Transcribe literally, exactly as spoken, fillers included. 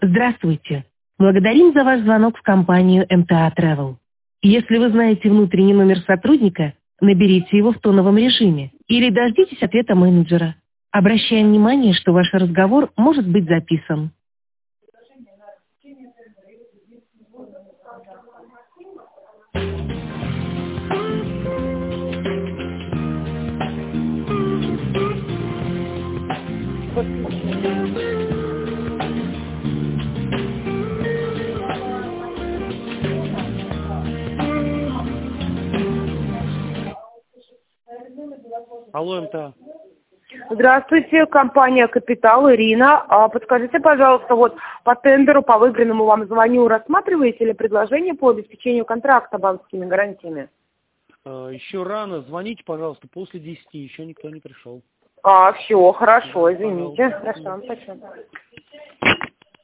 Здравствуйте. Благодарим за ваш звонок в компанию эм тэ а Travel. Если вы знаете внутренний номер сотрудника, наберите его в тоновом режиме или дождитесь ответа менеджера. Обращаем внимание, что ваш разговор может быть записан. Алло, эм тэ а. Здравствуйте, компания «Капитал», Ирина. А подскажите, пожалуйста, вот по тендеру, по выигранному вам звоню, рассматриваете ли предложение по обеспечению контракта банковскими гарантиями? Э, Еще рано. Звоните, пожалуйста, после десяти. Еще никто не пришел. А, все, хорошо, Да, извините. пожалуйста. Хорошо, спасибо.